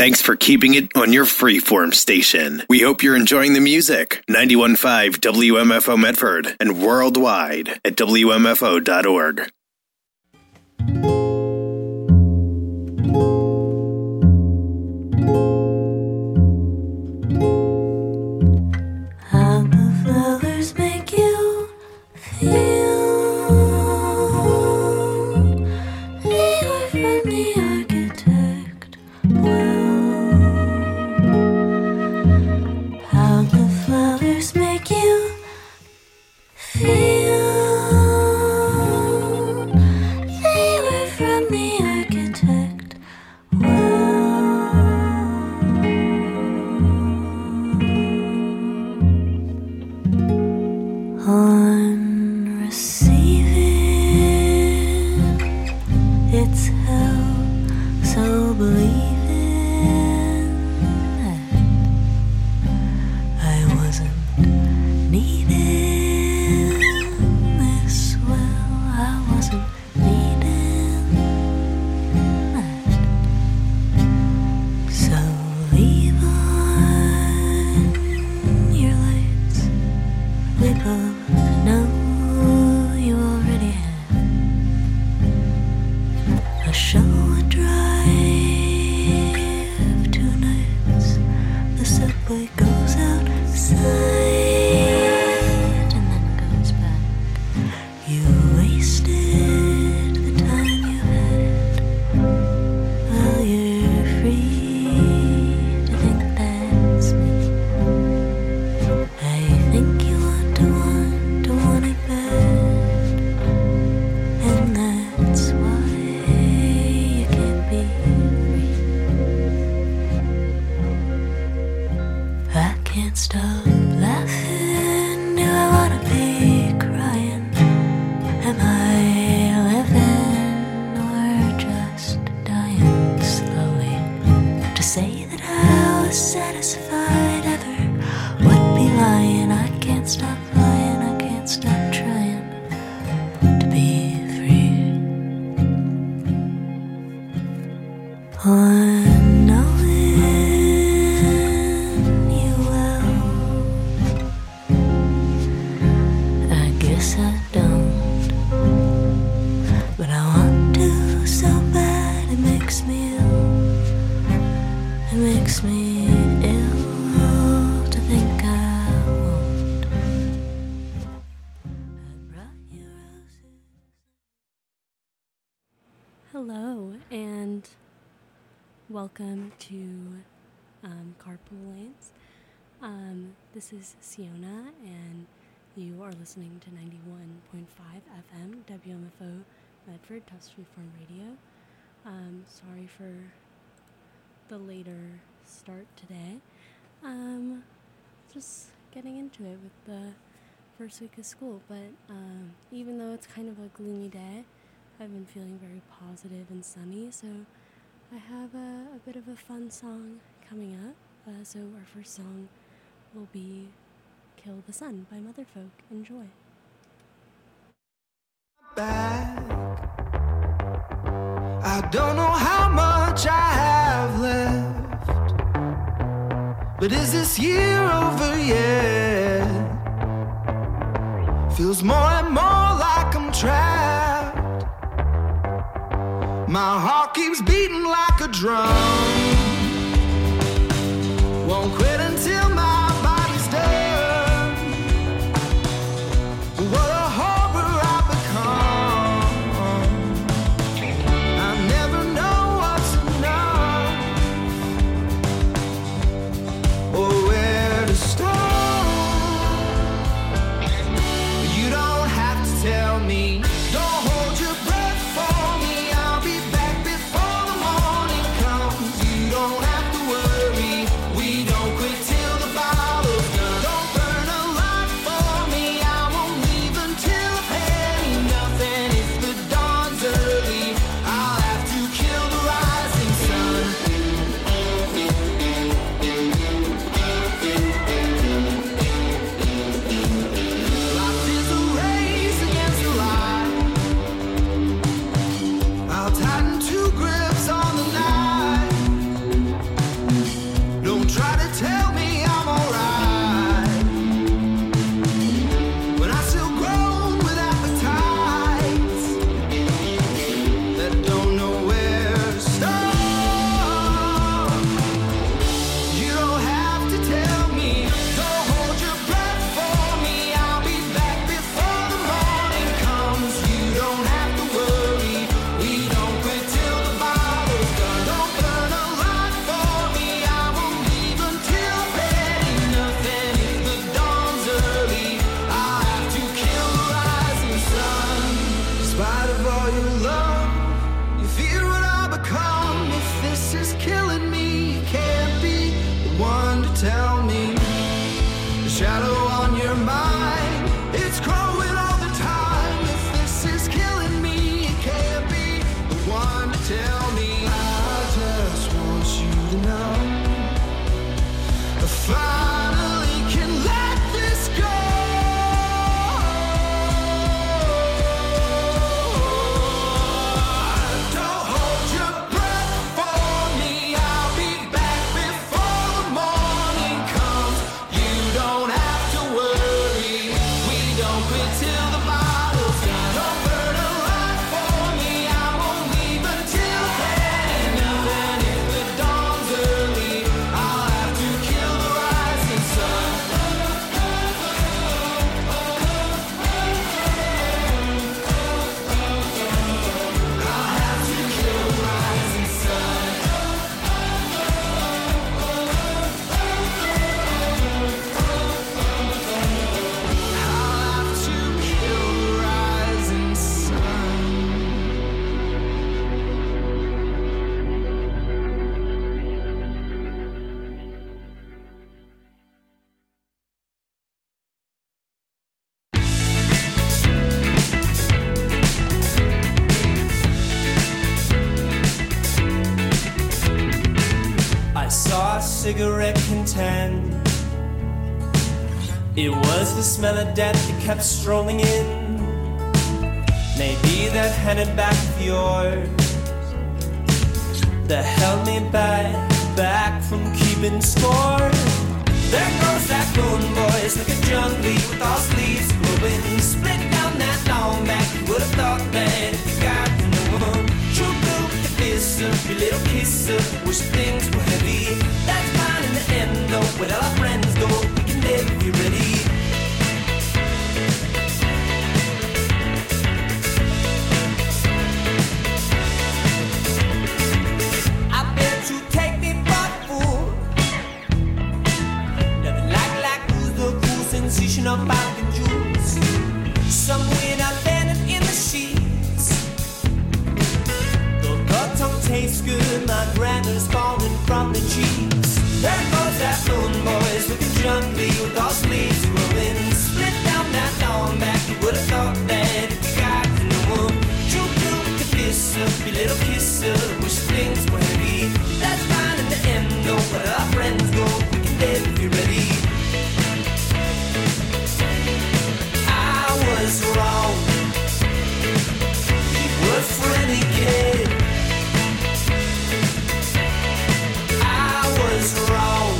Thanks for keeping it on your freeform station. We hope you're enjoying the music. 91.5 WMFO Medford and worldwide at WMFO.org. How the flowers make you feel. They were from the architect. Well, how the flowers make you feel. They were from the architect. On receiving, it's hell, so believing that I wasn't needing this well, I wasn't needing that. So leave on your lights, we both know you already have a show, a drive, 2 nights. The subway goes outside and then goes back. You wasted the time you had. Well, you're free to think that's me. I think you want it bad, and that's why you can't be free. I can't stop laughing. Do I wanna be crying? Am I living or just dying slowly? To say that I was satisfied ever would be lying. I can't stop lying, I can't stop trying to be free. On knowing you well, I guess I don't, but I want to so bad. It makes me ill. It makes me ill to think I won't. I brought you roses. Hello, and welcome to Carpool Lanes. This is Siona, and you are listening to 91.5 FM WMFO Medford, Tufts Freeform Radio. Sorry for the later start today. Just getting into it with the first week of school, but even though it's kind of a gloomy day, I've been feeling very positive and sunny, so I have a bit of a fun song coming up. So our first song will be Kill the Sun by Motherfolk. Enjoy. Back. I don't know how much I have left, but is this year over yet? Feels more and more like I'm trapped. My heart keeps beating like a drum. Won't quit until my body's done. What a horror I've become. I never know what's enough or where to start. You don't have to tell me. Don't hold your breath for me. I'll be back before the morning comes. You don't have to worry. We don't quit till the cigarette content. It was the smell of death that kept strolling in. Maybe that handed back of yours that held me back from keeping score. There goes that moon, boys, looking jungly with all sleeves glowing. Split down that long back, you would have thought that if you got no one. True blue with the fist up, your little kiss up, wish things were heavy. That's fine in the end though, where all our friends go, we can live if you're ready. Of Falcon jewels, somewhere I landed in the sheets. The tongue tastes good, my grander's falling from the cheeks. There goes that moon, boys, looking jungly with all sleeves rolling. Split down that long back, you would have thought that if you got to know one. True blue with the fist up, your little kiss up, wish things were heavy. That's fine in the end, though, where our friends go, we can live if you're ready. Was wrong. You were friendly kid. I was wrong.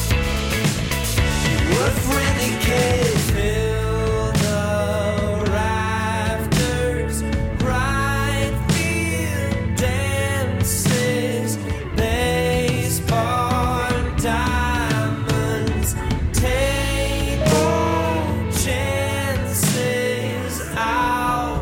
You were friendly kid. Fill the rafters, right field dances, baseball diamonds, table chances out.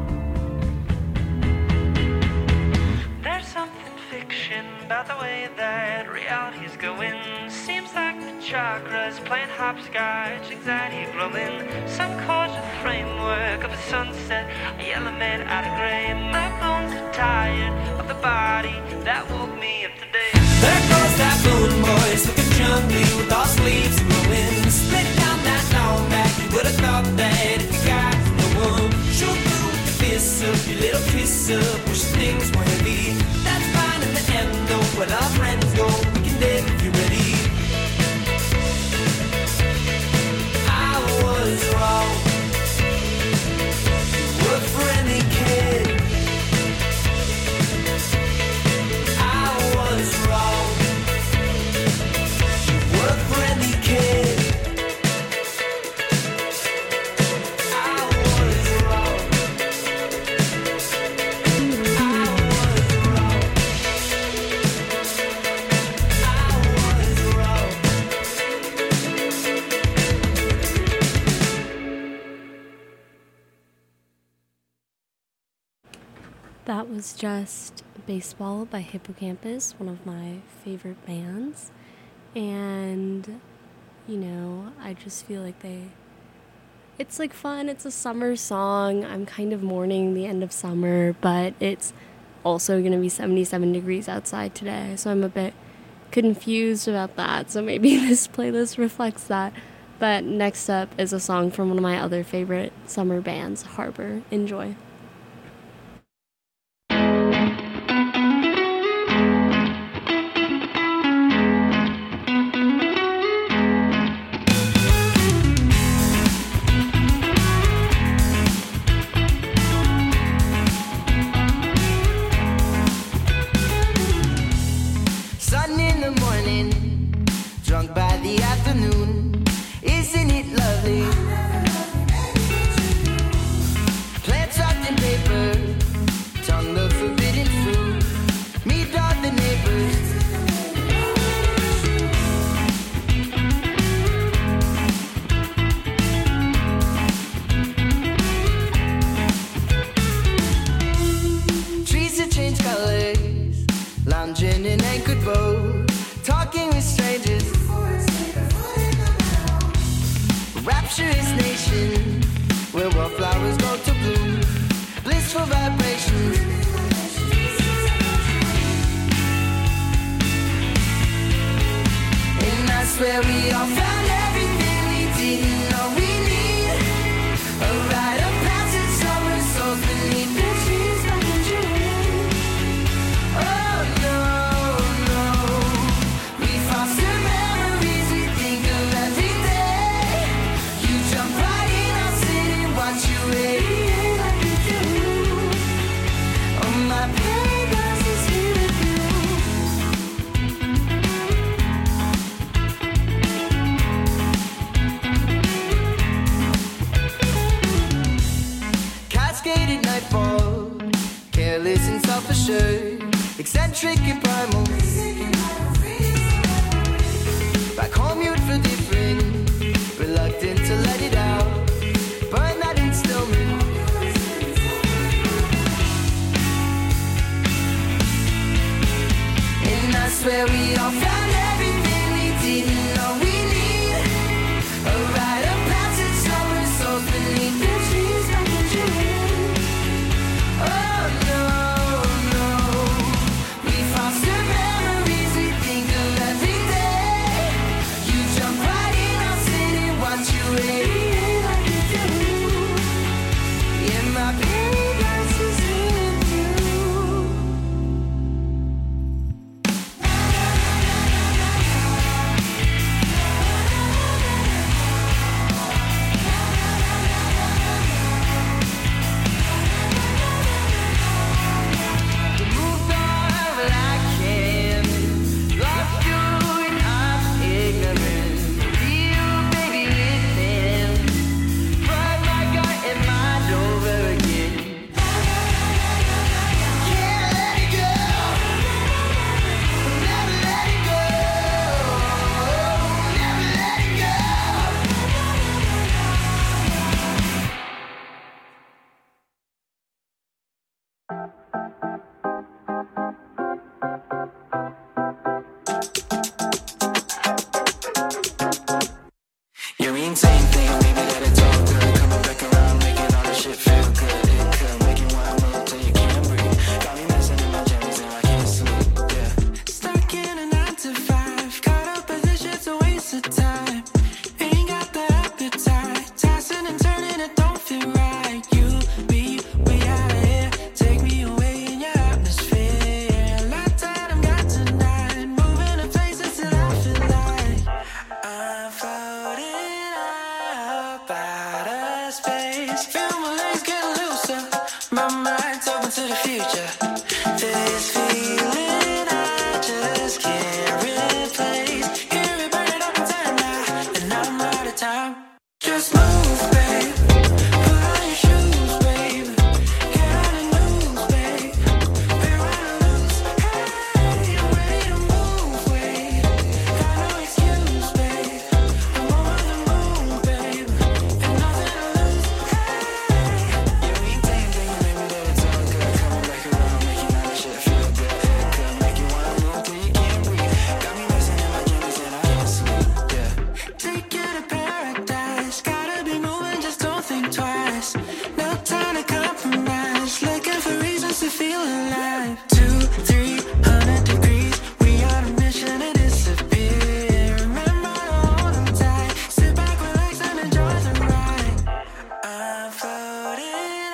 There's something fiction about the way that reality's going. Seems like the chakras playing hopscotch, anxiety glowing. Some causal framework of a sunset, a yellow man out of gray. My bones are tired of the body that woke me up today. There goes that moon, boys, looking jungly with all sleeves glowing. Split down that long back, you would have thought that if you got no one. Shoot through with the fist up, your little kiss up, wish things were heavy. That's fine in the end, though, where our friends go, we can live if you're ready. I was wrong. You were a friendly kid. I was wrong. You were a friendly kid. I was wrong. I was wrong. That was just Baseball by Hippocampus, one of my favorite bands. And, you know, I just feel like it's like fun. It's a summer song. I'm kind of mourning the end of summer, but it's also going to be 77 degrees outside today. So I'm a bit confused about that. So maybe this playlist reflects that. But next up is a song from one of my other favorite summer bands, Harbor. Enjoy. Sun in the morning, drunk by the afternoon. Isn't it lovely? Plants wrapped in paper, tongue the forbidden fruit. Meet all the neighbors. Trees that change colors, lounging in anchored boat, talking with strangers. Rapturous nation, where wildflowers go to bloom. Blissful vibrations. And I swear we all found everything we didn't know we need. A rite of passage, summer souls beneath the trees like a dream. Oh no, no, we fostered eccentric and primal. Back home you'd feel different, reluctant to let it out. Burn that in stillness. And I swear we all found everything we didn't know we need. A rite of passage, over souls beneath the trees like a dream. Oh no, no. We foster memories we think of every day. You jump right in, I'll sit and watch you radiate like you do. Yeah, my paradise is with you. Moved on like canvas, lost you and I'm ignorant. You, baby, with him, ride my gut and mind over again. Can't let it go, never let it go, never let it go. You mean same thing, maybe that it's all good. Coming back around, making all this shit feel good. It could make you wanna move till you can't breathe. Got me messing in my jammies and I can't sleep, yeah. Stuck in a 9 to 5, caught up as this shit's a waste of time. Ain't got the appetite, tossing and turning, it don't feel right. You, me, we out of here, take me away in your atmosphere. Locked out, I'm got tonight, moving to places that I feel like I'm floating up out of space. Feel my legs getting looser, my mind's open to the future. This feeling I just can't replace. Hear it burn it up and turn now, and I'm out of time. Just move, babe. Put on your shoes, babe. Get on the news, babe. We're running loose. Hey, I'm ready to move, babe. Got no excuse, babe. I'm over the moon, babe. And nothing to lose. Hey, you ain't same thing, maybe that it's all good. Coming back around, making all this shit feel good. It could make you wanna move till you can't breathe. Got me messing in my jammies and I can't sleep, yeah. Take you to paradise. Gotta be moving, just don't think twice. No time to compromise. Looking for reasons to feel alive. 200-300 degrees. We on a mission to disappear. Remember to hold on tight. Sit back, relax, and enjoy the ride. I'm floating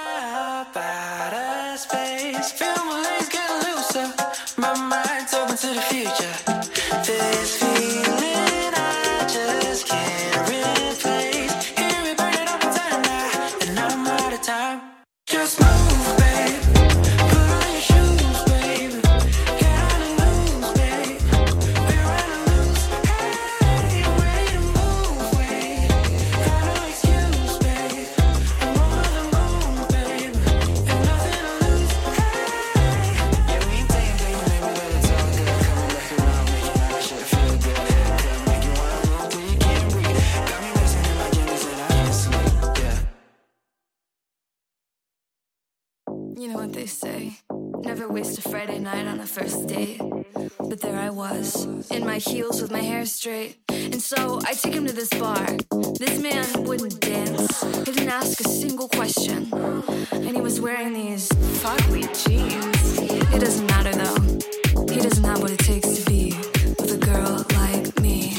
up out of space. Feel my legs getting looser. My mind's open to the future. This feeling I just can't replace. Hear it burn it up and turn now, and I'm out of time. Just move, babe. Put on your shoes, babe. Get on the news, babe. We're running loose. Hey, I'm ready to move, babe. Got no excuse, babe. I'm over the moon, babe. And nothing to lose. Hey, you ain't same thing, maybe that it's all good. Coming back around, making all this shit feel good. It could make you wanna move till you can't breathe. Got me messing in my jammies and I can't sleep, yeah. You know what they say, never waste a Friday night on a first date. But there I was, in my heels with my hair straight. And so I take him to this bar. This man wouldn't dance, he didn't ask a single question. And he was wearing these foggy jeans. It doesn't matter though, he doesn't have what it takes to be with a girl like me.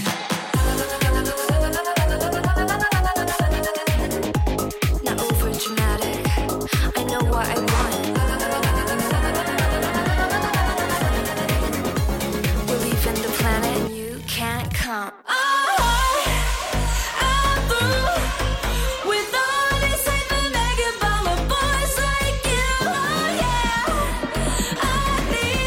Not over dramatic, I know what I want. We're leaving the planet and you can't come. I'm through with all this hype and make it by my boys like you. Oh yeah, I need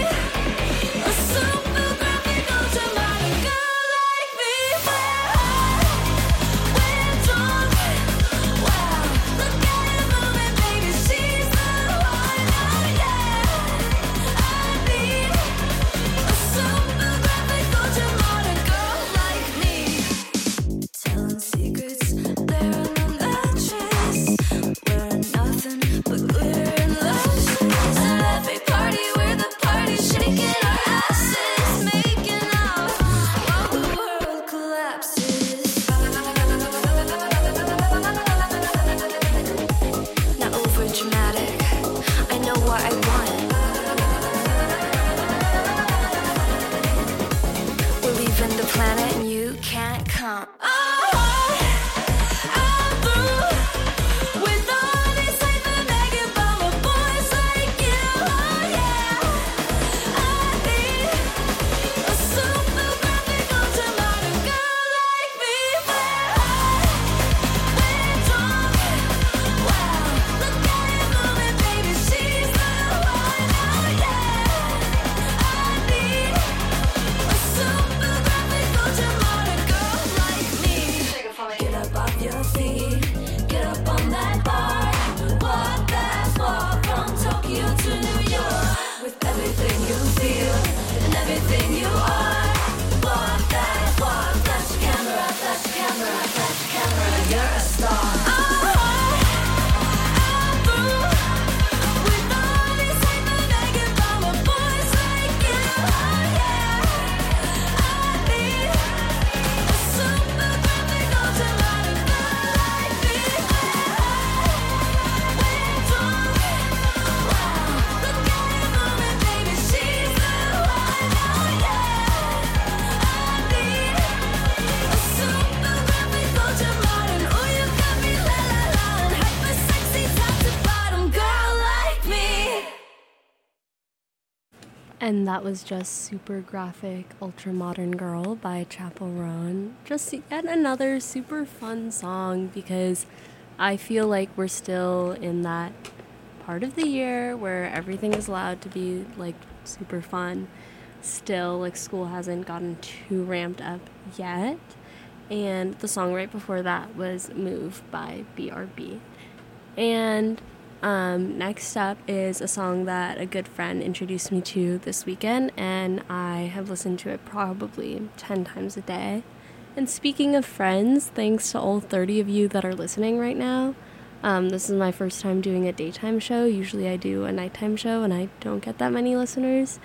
can't come. I'm through with all these hyper-negative bummer boys like you. Oh yeah, I need a super graphic ultra-modern girl like me. Where drunk, wow, look at it moving, baby, she's the one. Oh yeah, I need a super graphic ultra-modern girl like me. Get up off your feet, get up on that bar, walk that walk from Tokyo to New York. With everything you feel and everything you are, walk that walk, flash the camera, flash the camera, flash the camera, you're a star. I'm through with all these hyper-negative bummer boys like you. Oh yeah, I need a super graphic ultra-modern girl like me. We're drunk, wow, look at it moving, baby, she's the one. Oh yeah, I need a super graphic ultra-modern. Oh, you got me la la la, hyper sexy top to bottom girl like me. And that was just Super Graphic Ultra Modern Girl by Chappell Roan. Just yet another super fun song because I feel like we're still in that part of the year where everything is allowed to be like super fun. Still, like school hasn't gotten too ramped up yet. And the song right before that was Move by BRB. And next up is a song that a good friend introduced me to this weekend, and I have listened to it probably 10 times a day. And speaking of friends, thanks to all 30 of you that are listening right now. This is my first time doing a daytime show. Usually I do a nighttime show, and I don't get that many listeners.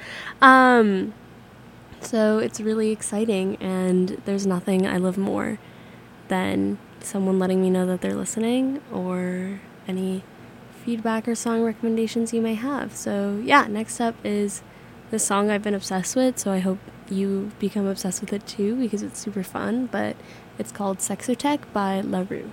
So it's really exciting, and there's nothing I love more than someone letting me know that they're listening, or any feedback or song recommendations you may have. So yeah, next up is this song I've been obsessed with, so I hope you become obsessed with it too because it's super fun, but it's called Sexotech by La Rue.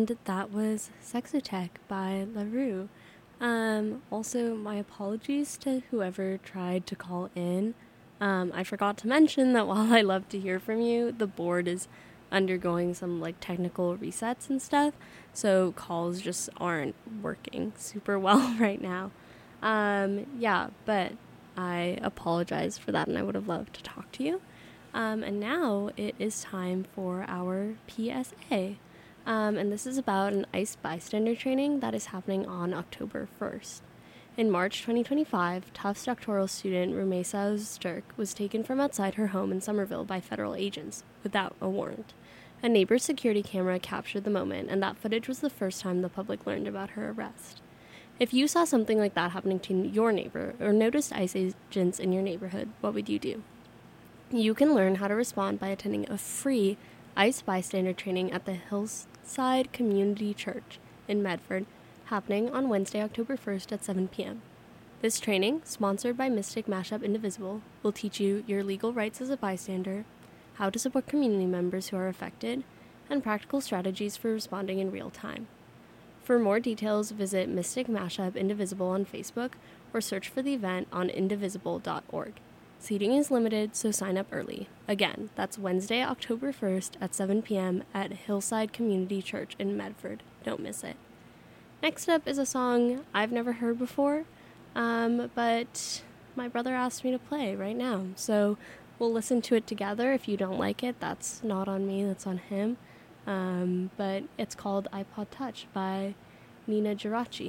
And that was Sexotech by LaRue. Also, my apologies to whoever tried to call in. I forgot to mention that while I love to hear from you, the board is undergoing some like technical resets and stuff, so calls just aren't working super well right now. Yeah, but I apologize for that, and I would have loved to talk to you. And now it is time for our PSA. And this is about an ICE bystander training that is happening on October 1st. In March 2025, Tufts doctoral student Rumesa Sturk was taken from outside her home in Somerville by federal agents without a warrant. A neighbor's security camera captured the moment, and that footage was the first time the public learned about her arrest. If you saw something like that happening to your neighbor or noticed ICE agents in your neighborhood, what would you do? You can learn how to respond by attending a free ICE bystander training at the Hillside Community Church in Medford, happening on Wednesday, October 1st at 7 p.m. This training, sponsored by Mystic Mashup Indivisible, will teach you your legal rights as a bystander, how to support community members who are affected, and practical strategies for responding in real time. For more details, visit Mystic Mashup Indivisible on Facebook or search for the event on indivisible.org. Seating is limited, so sign up early. Again, that's Wednesday, October 1st at 7 p.m. at Hillside Community Church in Medford. Don't miss it. Next up is a song I've never heard before, but my brother asked me to play right now. So we'll listen to it together. If you don't like it, that's not on me, that's on him. But it's called iPod Touch by Nina Geraci.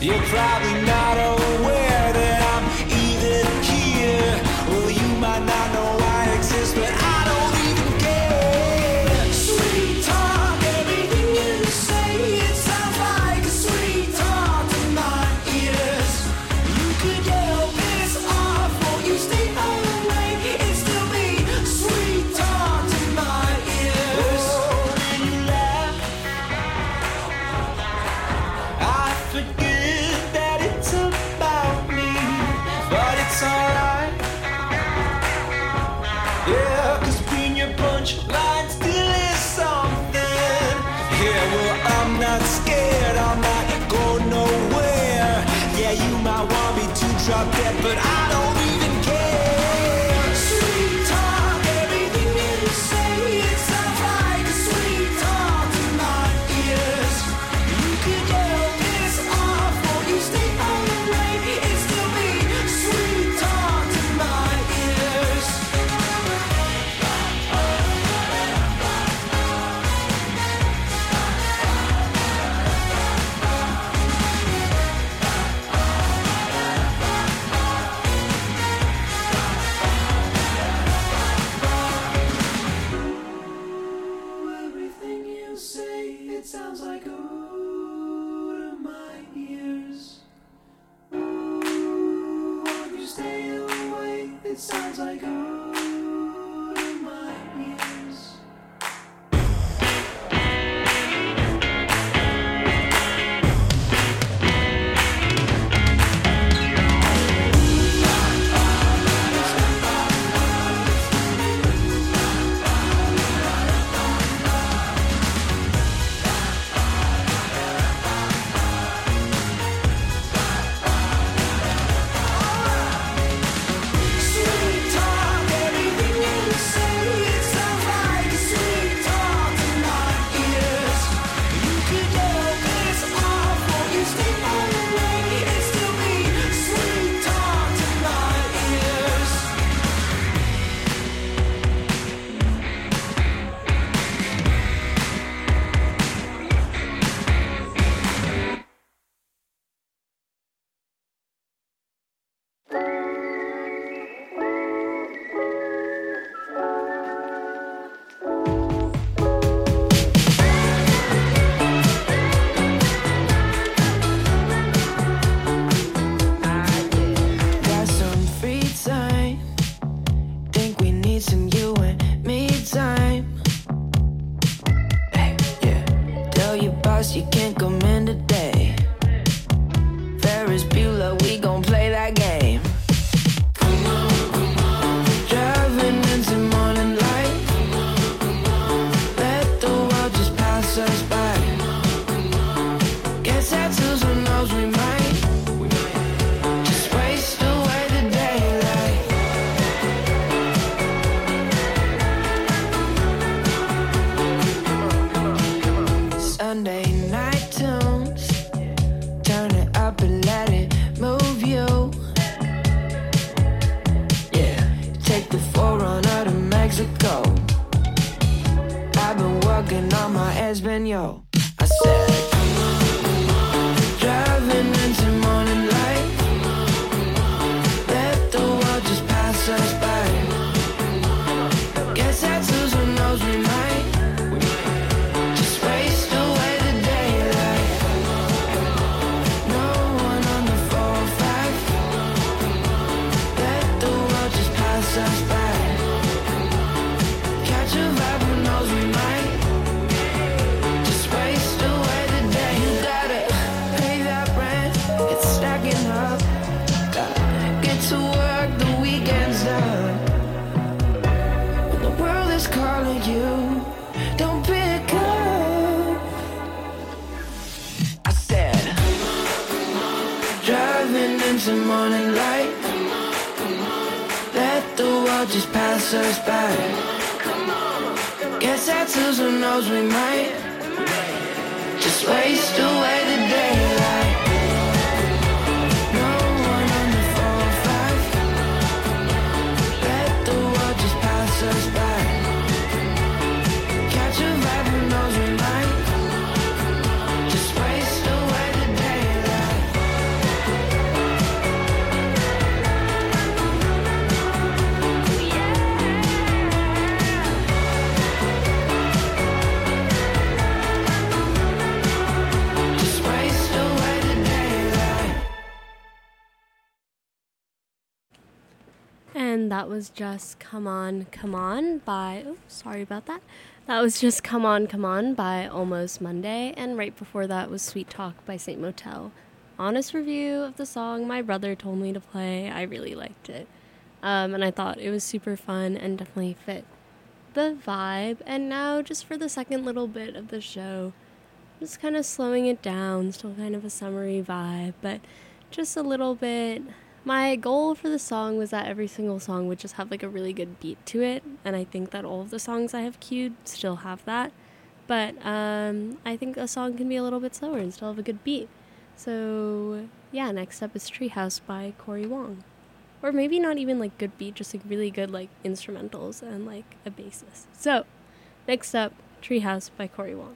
You're probably not aware that I'm even here. Well, you might not know I exist, but I don't even care. Sweet talk, everything you say, it sounds like a sweet talk to my ears. You could yell this off, won't you stay away? It's still me, sweet talk to my ears. Oh, when you laugh, I forget that it's about me, but it's alright. Yeah, 'cause being your punchline still is something. Yeah, well, I'm not scared, I'm not going nowhere. Yeah, you might want me to drop dead, but I don't even care. Sweet talk, everything you say, it sounds like a sweet talk to my ears. You could yell this off, won't you stay away? It's still me, sweet talk to my ears. Everything you say, it sounds like ooh to my ears. Ooh, won't you stay away? It sounds like ooh to my ears. Sweet talk, everything you say, it sounds like a sweet talk to my ears. You could yell this off, won't you stay away? It's still me, sweet talk to my ears. Got some free time. Think we need some you and me time. Hey, yeah. Tell your boss you can't come in today. Ferris Bueller, we gon' play that game. Come on. Driving into morning light. Let the world just pass us by. Get tattoos on those we might. Just waste away the daylight. Sunday night tunes. Turn it up and let it move you. Yeah, take the 4Runner to Mexico. I've been working on my Espanol. I said, driving into morning light. Let the world just pass us by. Get tattoos on those we might. Just waste away the daylight. No one on the 405. Let the world just pass us by. Catch a vibe on those we might. Just waste away the day. You gotta pay that rent, it's stacking up. Gotta get to work, the weekend's done. When the world is calling you, don't pick up. I said, driving into morning light. Let the world just pass us by. Get tattoos on those we might. Just waste away the daylight. No one on the 405. Let the world just pass us by. Catch a vibe on those we might. Just waste away the daylight. and that was just Come On, Come On by, oh, sorry about that. That was just Come On by Almost Monday, and right before that was Sweet Talk by Saint Motel. Honest review of the song my brother told me to play. I really liked it. And I thought it was super fun and definitely fit the vibe. And now, just for the second little bit of the show, just kind of slowing it down, still kind of a summery vibe, but just a little bit. My goal for the song was that every single song would just have like a really good beat to it, and I think that all of the songs I have queued still have that. But I think a song can be a little bit slower and still have a good beat. So yeah, next up is Treehouse by Cory Wong. Or maybe not even like good beat, just like really good like instrumentals and like a bassist. So next up, Treehouse by Cory Wong.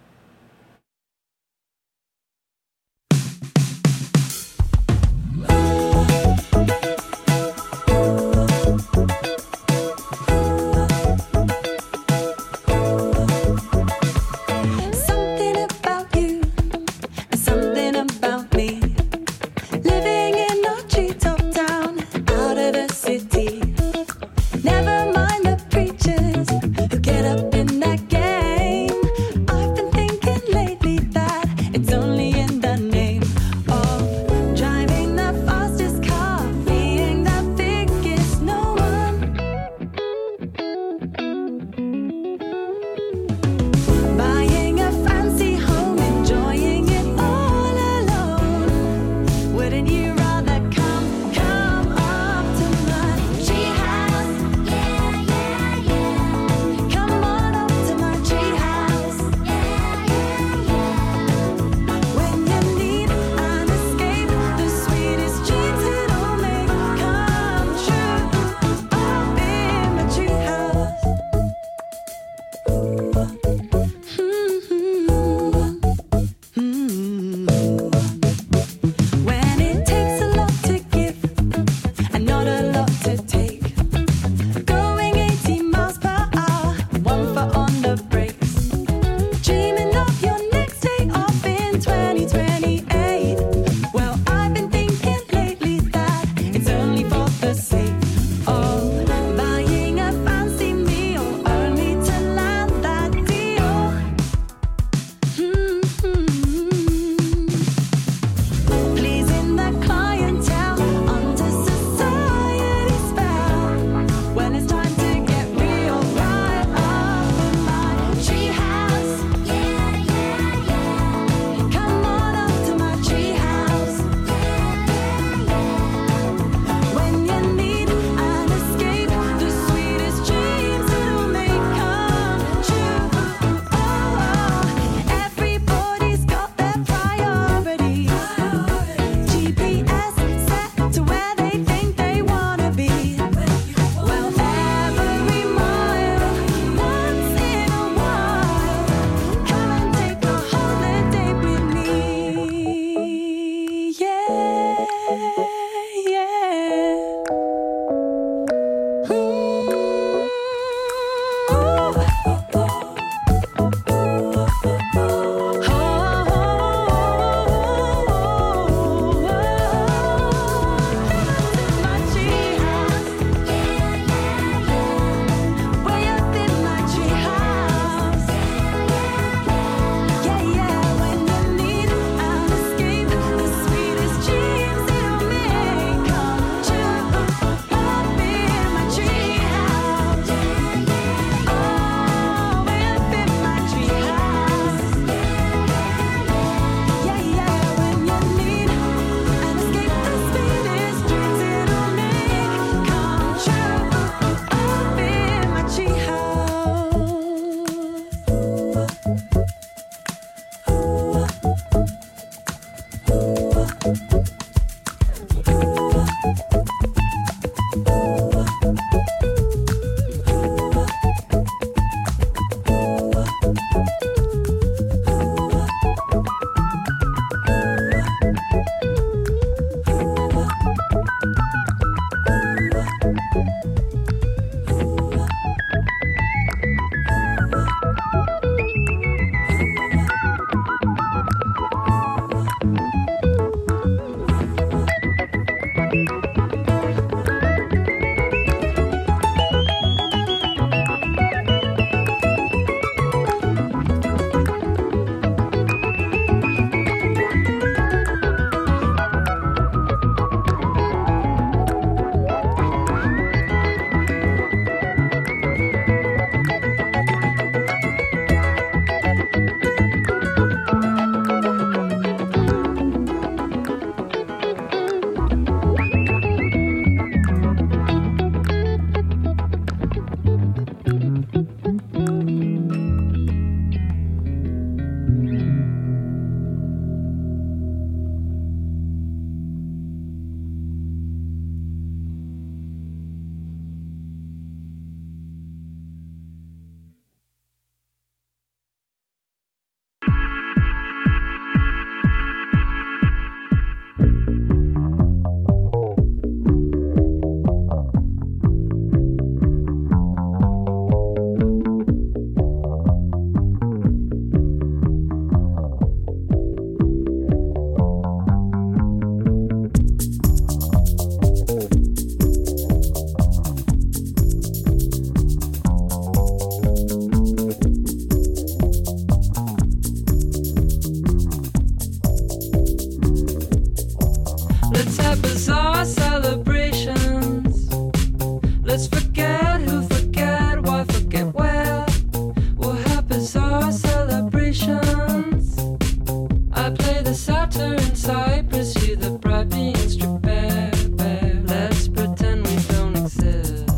Let's have bizarre celebrations. Let's forget who, forget why, forget where. We'll have bizarre celebrations. I play the satyr in Cyprus, you the bride being stripped bare. Let's pretend we don't exist.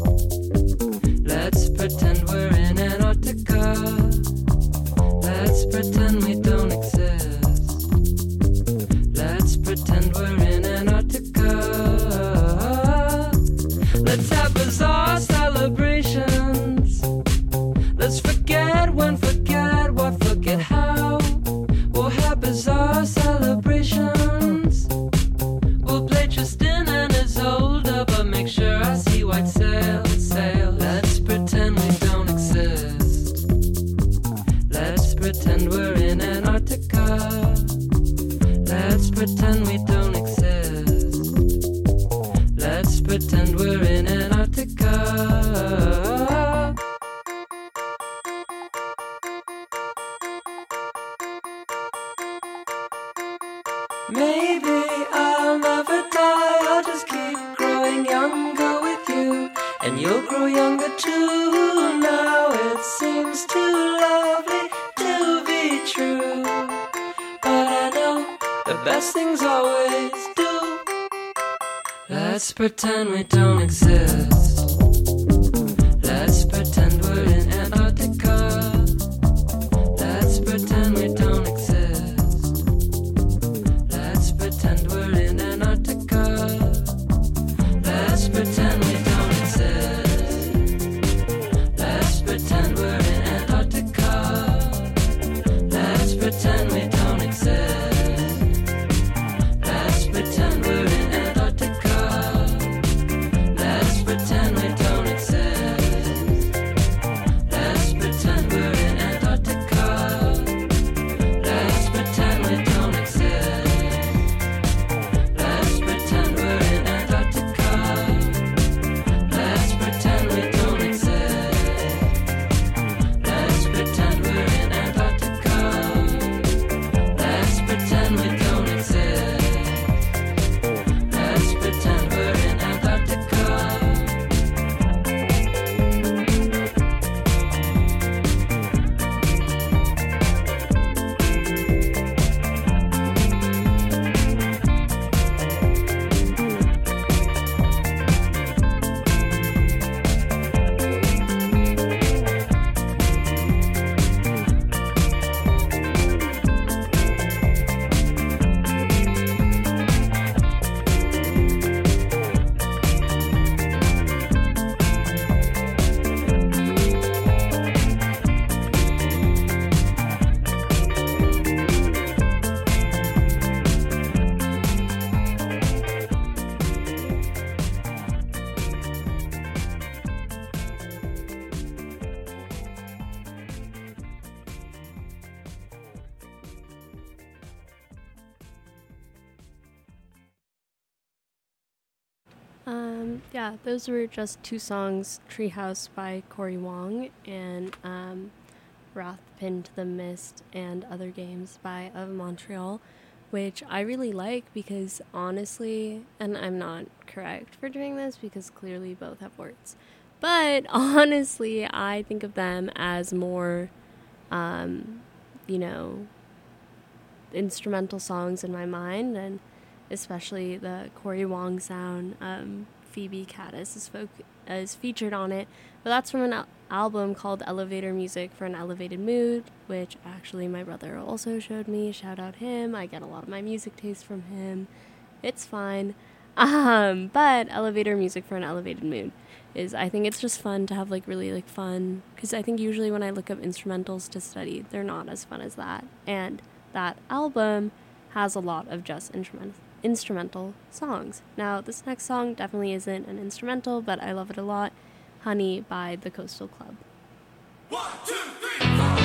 Let's pretend we're in Antarctica. Let's pretend we don't exist. Let's pretend we're in Antarctica. Let's have bizarre celebrations. Let's forget when, forget what, forget how. We'll have bizarre celebrations. We'll play Tristan and Isolde, but make sure I see white sail, sail. Let's pretend we don't exist. Let's pretend we're in Antarctica. Let's pretend we don't exist. Let's pretend we're in Antarctica. Maybe I'll never die, I'll just keep growing younger with you, and you'll grow younger too. Now it seems too lovely to be true, but I know the best things always do. Let's pretend we don't exist. Let's pretend we're in Antarctica. Let's pretend we don't exist. Let's pretend we're in Antarctica. Let's pretend we don't exist. Let's pretend we're in Antarctica. Let's pretend we don't exist. Let's pretend we're in Antarctica. Let's pretend we don't exist. Let's pretend we're in Antarctica. Let's pretend we don't exist. Let's pretend we're in Antarctica. Let's pretend we don't exist. Let's pretend we're in Antarctica. Let's pretend we don't exist. Let's pretend we're in Antarctica. Yeah, those were just two songs, Treehouse by Cory Wong and Wrath Pinned to the Mist and Other Games by Of Montreal, which I really like because honestly, and I'm not correct for doing this because clearly both have words, but honestly, I think of them as more, instrumental songs in my mind, and especially the Cory Wong sound. Phoebe Caddis is featured on it, but that's from an album called Elevator Music for an Elevated Mood, which actually my brother also showed me. Shout out him. I get a lot of my music taste from him. It's fine. But Elevator Music for an Elevated Mood is, I think it's just fun to have really fun, because I think usually when I look up instrumentals to study, they're not as fun as that. And that album has a lot of just instrumental songs. Now, this next song definitely isn't an instrumental, but I love it a lot. Honey by the Coastal Club. 1, 2, 3, 4.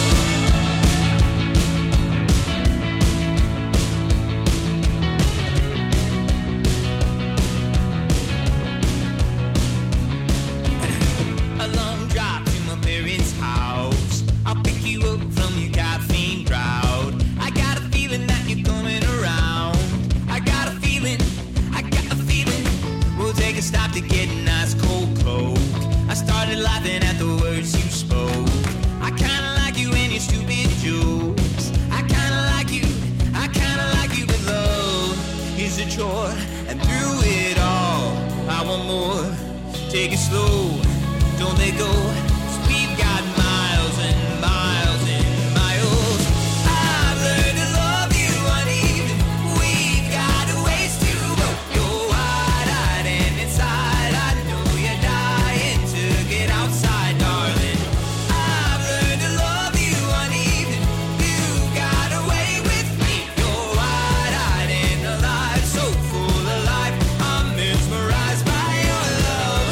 A long drive to my parents' house. I'll pick you up from your caffeine drought. I got a feeling that you're coming around. I got a feeling a chore, and through it all, I want more. Take it slow, don't let go. 'Cause we've got miles and miles and miles. I've learned to love you uneven. We've got a ways to go. You're wide-eyed and inside, I know you're dying to get outside, darling. I've learned to love you uneven. You got away with me. You're wide-eyed and alive, so full of life. I'm mesmerized by your love.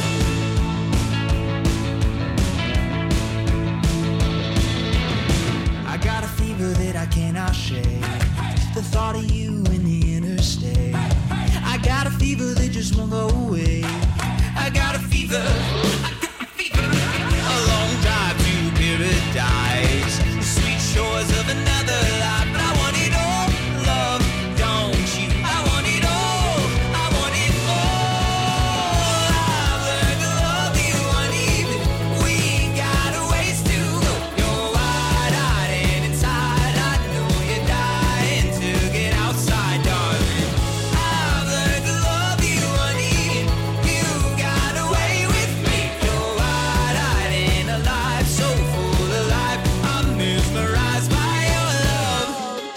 I got a fever that I cannot shake. The thought of you in the interstate. I got a fever that just won't go away. I got a fever. I got a fever. A long drive to paradise. The sweet shores of another life. But I want it all, love, don't you? I want it all. I want it all. I've learned to love you uneven. We got a ways to go. You're wide-eyed and inside, I know you're dying to get outside, darling. I've learned to love you uneven. You got away with me. You're wide-eyed and alive, so full of life. I'm mesmerized by your love.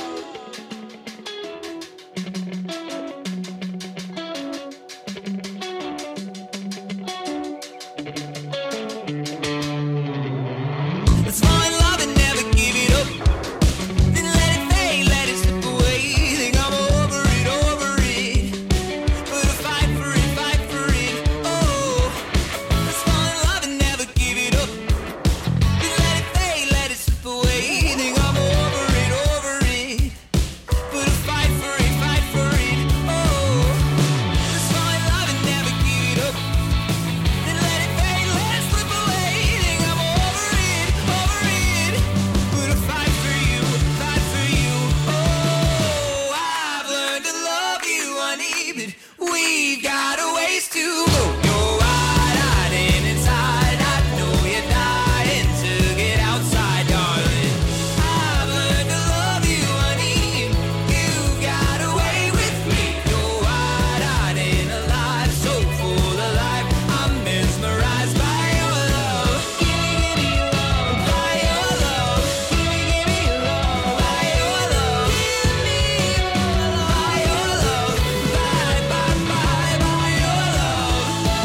Let's fall in love and never give it up. Then let it fade, let it slip away. Think I'm over it. But I fight for it. Oh, let's fall in love and never give it up. Then let it fade, let it slip away. Think I'm over it. But I fight for it. Oh, let's fall in love and never give it up. Then let it fade, let it slip away. Think I'm over it. But I fight for you. Oh, I've learned to love you uneven. We've got a ways to go. You're wide-eyed and inside, I know you're dying to get outside, darling. I've learned to love you uneven. You got away with me. You're wide-eyed and alive, so full of life. I'm mesmerized by your love. Give me love, by your love. Give me love, by your love. Give me love, by your love. By your love.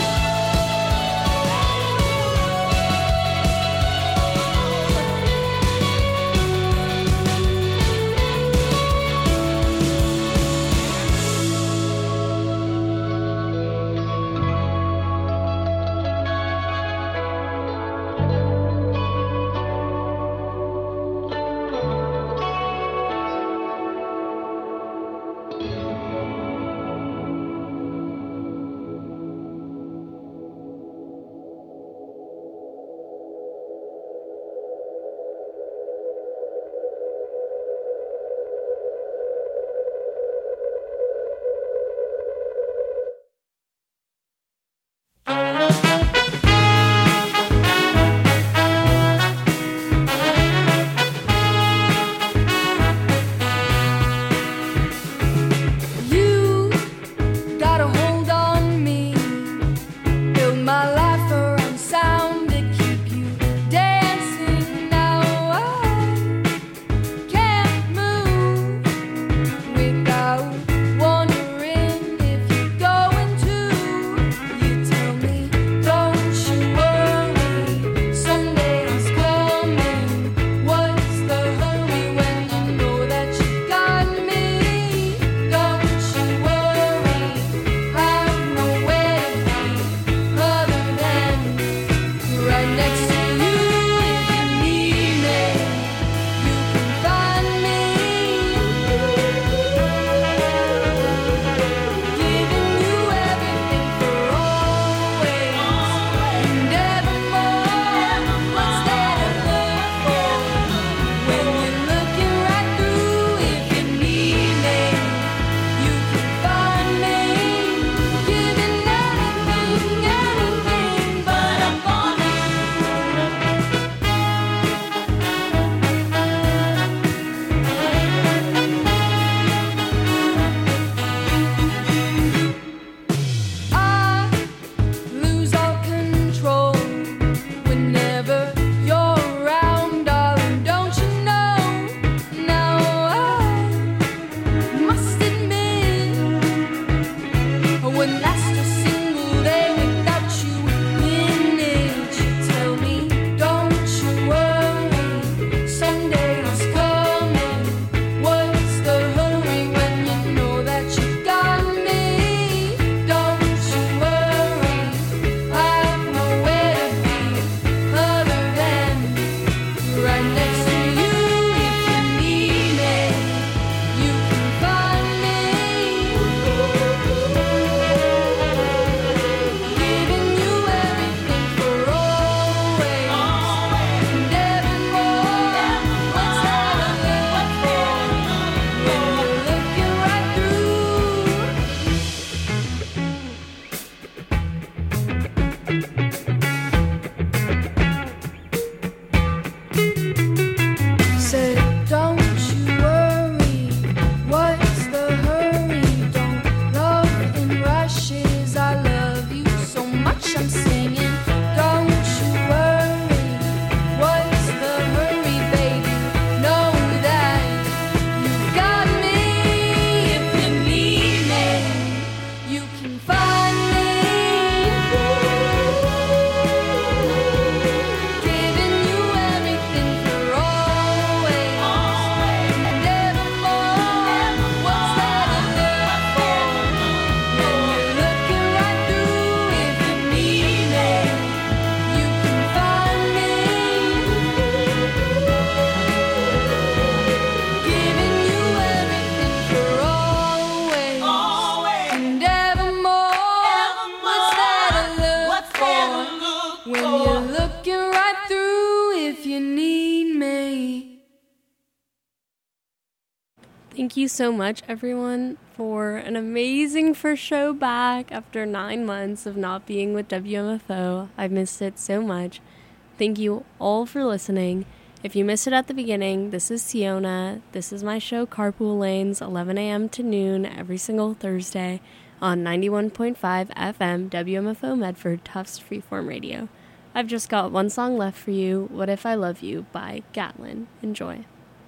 Thank you so much, everyone, for an amazing first show back after 9 months of not being with WMFO. I've missed it so much. Thank you all for listening. If you missed it at the beginning, this is Siona. This is my show, Carpool Lanes, 11 a.m. to noon every single Thursday on 91.5 FM, WMFO Medford, Tufts Freeform Radio. I've just got one song left for you, What If I Love You by Gatlin. Enjoy.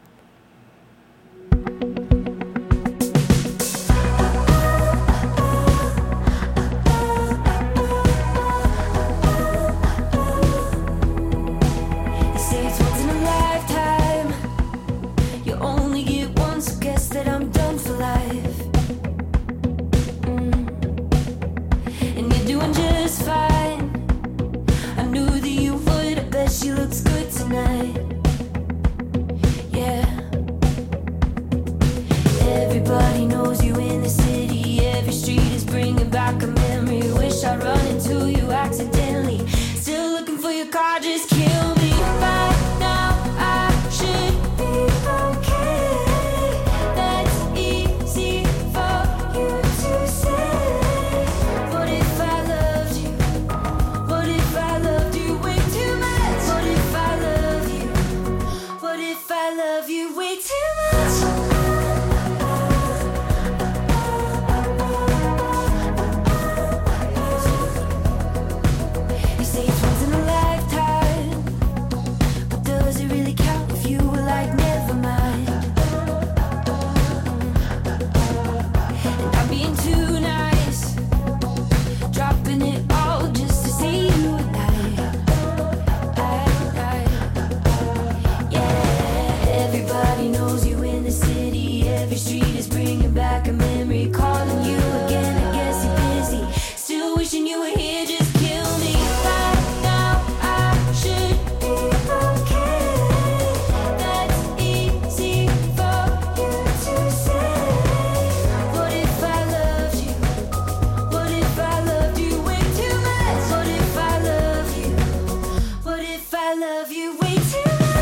She looks good tonight. Yeah. Everybody knows you in the city. Every street is bringing back a memory. Wish I'd run into you accidentally. Still looking for your car, just kill me. By now I should be okay. That's easy for you to say. What if I loved you? What if I loved you way too much? What if I love you? What if I love you way too much? You say it's once in a lifetime, but does it really count if you were like, never mind? And I'm being too nice, dropping it all just to see you alive. Everybody knows you in the city. Every street is bringing back a memory. Calling you again, I guess you're busy. Still wishing you were here, just kill me. By now I should be okay. That's easy for you to say. What if I loved you? What if I loved you way too much? What if I love you? What if I love you way too much?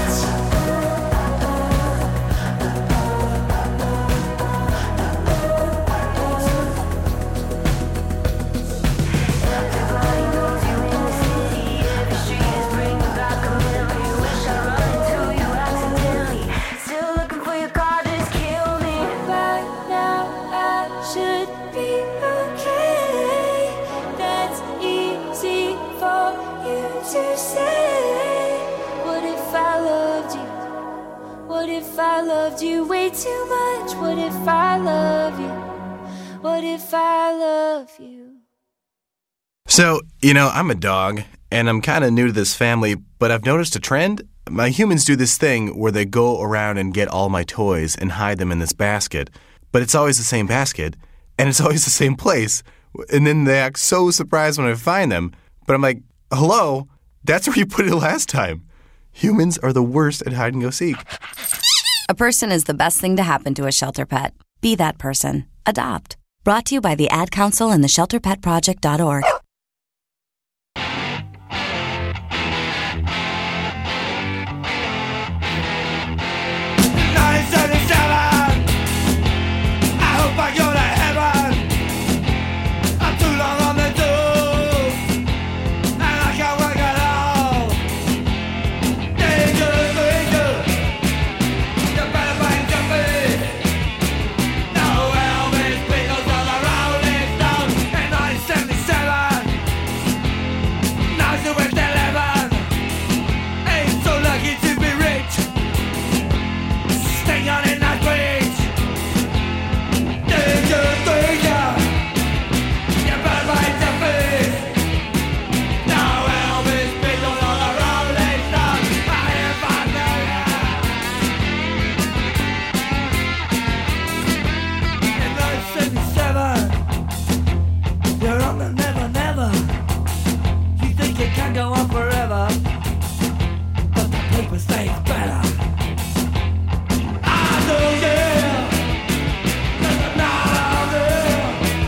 What if I loved you way too much? What if I love you? What if I love you? So, I'm a dog, and I'm kind of new to this family, but I've noticed a trend. My humans do this thing where they go around and get all my toys and hide them in this basket, but it's always the same basket, and it's always the same place, and then they act so surprised when I find them, but I'm like, hello, that's where you put it last time. Humans are the worst at hide and go seek. A person is the best thing to happen to a shelter pet. Be that person. Adopt. Brought to you by the Ad Council and the ShelterPetProject.org.